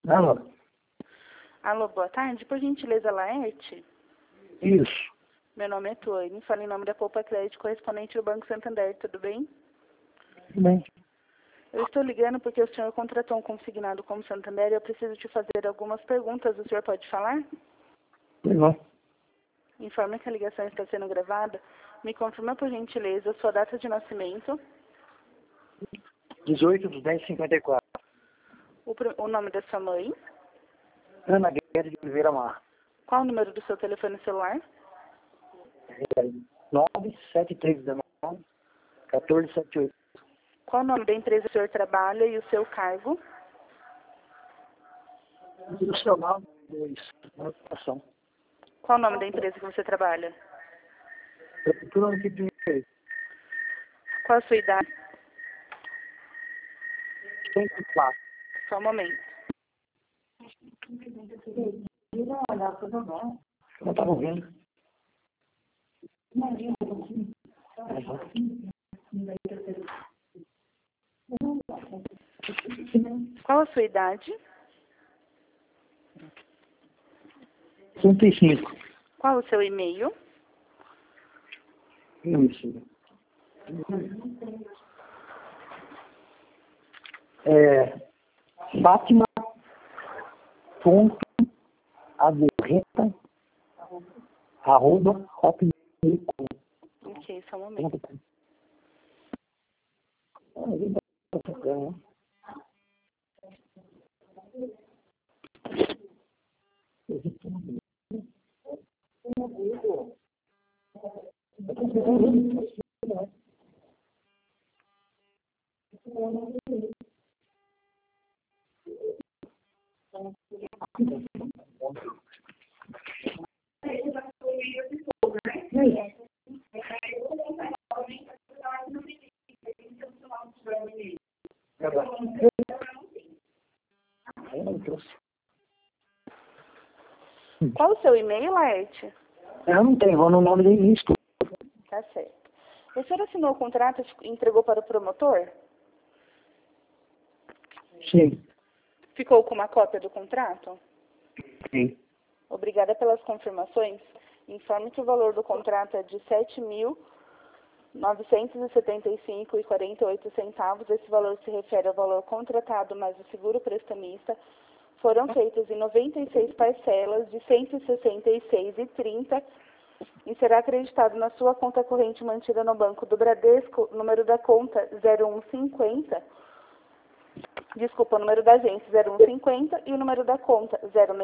Alô? Alô, boa tarde. Por gentileza, Laerte? Isso. Meu nome é Tuane. Falo em nome da Poupa Crédito, correspondente do Banco Santander. Tudo bem? Tudo bem. Eu estou ligando porque o senhor contratou um consignado como Santander e eu preciso te fazer algumas perguntas. O senhor pode falar? Legal. Informe que a ligação está sendo gravada. Me confirma, por gentileza, a sua data de nascimento, 18/10/54. o nome da sua mãe, Ana Guedes de Oliveira Mar. qual o número do seu telefone celular, 97319-1478. qual o nome da empresa que o senhor trabalha e o seu cargo, Institucional 2. Ocupação. qual o nome da empresa que você trabalha, Prefeitura do Rio de Janeiro. qual a sua idade, 104. só um momento. Não estava ouvindo. Qual a sua idade, 35. qual o seu e-mail, Isso. Fátima ponto Averreta @hotmail.com. ok, só um momento. Qual o seu e-mail, Laerte? Eu não tenho, vou no nome do início. Tá certo. O senhor assinou o contrato e entregou para o promotor? Sim. Ficou com uma cópia do contrato? Sim. Obrigada pelas confirmações. Informe que o valor do contrato é de R$ 7.975,48. Esse valor se refere ao valor contratado mais o seguro prestamista. Foram feitas em 96 parcelas de R$ 166,30 e será acreditado na sua conta corrente mantida no Banco do Bradesco, número da conta 0150. Desculpa, o número da agência 0150 e o número da conta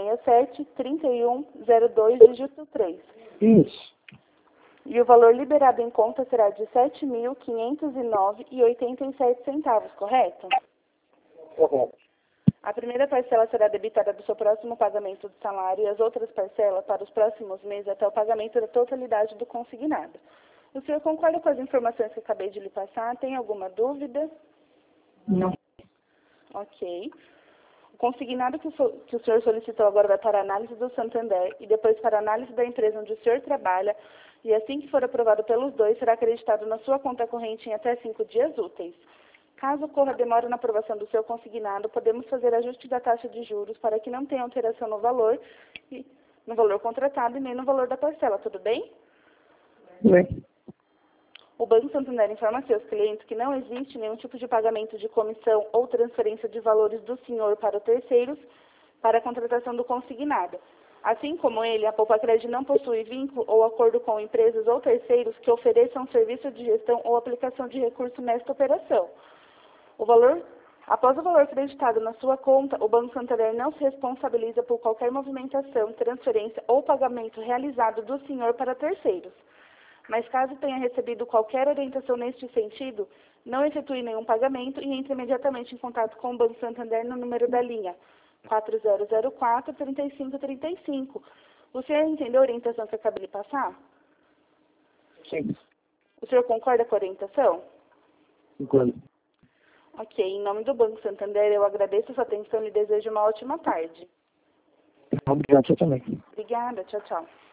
067-3102, dígito 3. Isso. E o valor liberado em conta será de R$ 7.509,87, correto? Correto. A primeira parcela será debitada do seu próximo pagamento do salário e as outras parcelas para os próximos meses até o pagamento da totalidade do consignado. O senhor concorda com as informações que acabei de lhe passar? Tem alguma dúvida? Não. Ok. O consignado que o senhor solicitou agora vai para a análise do Santander e depois para a análise da empresa onde o senhor trabalha, e assim que for aprovado pelos dois, será acreditado na sua conta corrente em até 5 dias úteis. Caso ocorra demora na aprovação do seu consignado, podemos fazer ajuste da taxa de juros para que não tenha alteração no valor contratado e nem no valor da parcela, tudo bem? Bem. O Banco Santander informa a seus clientes que não existe nenhum tipo de pagamento de comissão ou transferência de valores do senhor para terceiros para a contratação do consignado. Assim como ele, a Poupa Crédito não possui vínculo ou acordo com empresas ou terceiros que ofereçam serviço de gestão ou aplicação de recurso nesta operação. Após o valor acreditado na sua conta, o Banco Santander não se responsabiliza por qualquer movimentação, transferência ou pagamento realizado do senhor para terceiros. Mas caso tenha recebido qualquer orientação neste sentido, não efetue nenhum pagamento e entre imediatamente em contato com o Banco Santander no número da linha 4004-3535. O senhor entendeu a orientação que eu acabei de passar? Sim. O senhor concorda com a orientação? Concordo. Ok, em nome do Banco Santander, eu agradeço a sua atenção e lhe desejo uma ótima tarde. Obrigado, você também. Obrigada, tchau, tchau.